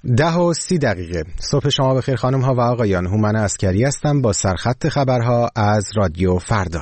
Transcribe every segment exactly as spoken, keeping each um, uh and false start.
ده و سی دقیقه صبح شما بخیر خانم ها و آقایان. هومن عسکری هستم با سرخط خبرها از رادیو فردا.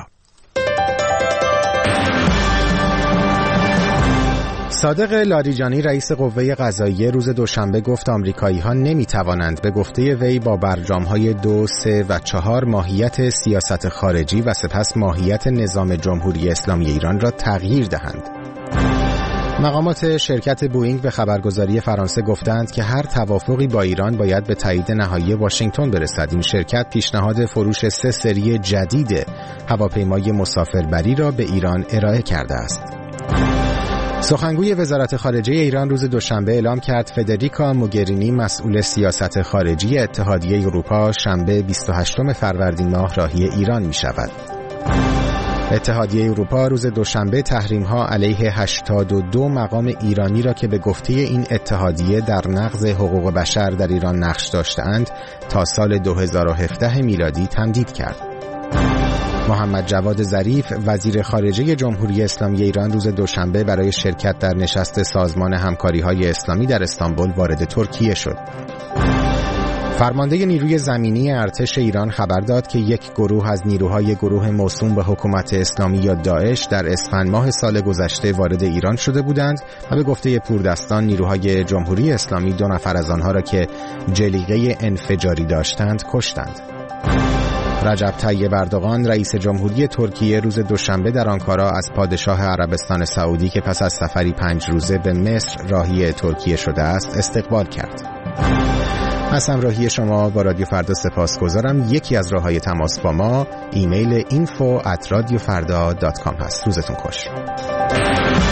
صادق لاریجانی رئیس قوه قضاییه روز دوشنبه گفت آمریکایی‌ها نمی‌توانند به گفته وی با برجام‌های دو، سه و چهار ماهیت سیاست خارجی و سپس ماهیت نظام جمهوری اسلامی ایران را تغییر دهند. مقامات شرکت بوئینگ به خبرگزاری فرانسه گفتند که هر توافقی با ایران باید به تایید نهایی واشنگتن برسد. این شرکت پیشنهاد فروش سه سری جدید هواپیمای مسافربری را به ایران ارائه کرده است. سخنگوی وزارت خارجه ایران روز دوشنبه اعلام کرد فدریکا موگرینی مسئول سیاست خارجی اتحادیه اروپا شنبه بیست و هشتم فروردین ماه راهی ایران می شود. اتحادیه اروپا روز دوشنبه تحریم‌ها علیه هشتاد و دو مقام ایرانی را که به گفته این اتحادیه در نقض حقوق بشر در ایران نقش داشته‌اند تا سال دو هزار و هفده میلادی تمدید کرد. محمد جواد ظریف وزیر خارجه جمهوری اسلامی ایران روز دوشنبه برای شرکت در نشست سازمان همکاری‌های اسلامی در استانبول وارد ترکیه شد. فرمانده نیروی زمینی ارتش ایران خبر داد که یک گروه از نیروهای گروه موسوم به حکومت اسلامی یا داعش در اسفند ماه سال گذشته وارد ایران شده بودند و به گفته پوردستان نیروهای جمهوری اسلامی دو نفر از آنها را که جلیقه انفجاری داشتند کشتند. رجب طیب اردوغان رئیس جمهوری ترکیه روز دوشنبه در آنکارا از پادشاه عربستان سعودی که پس از سفری پنج روزه به مصر راهی ترکیه شده است استقبال کرد. از همراهی شما با رادیو فردا سپاسگزارم. یکی از راه‌های تماس با ما ایمیل اینفو ات رادیو فردا دات کام هست. روزتون خوش.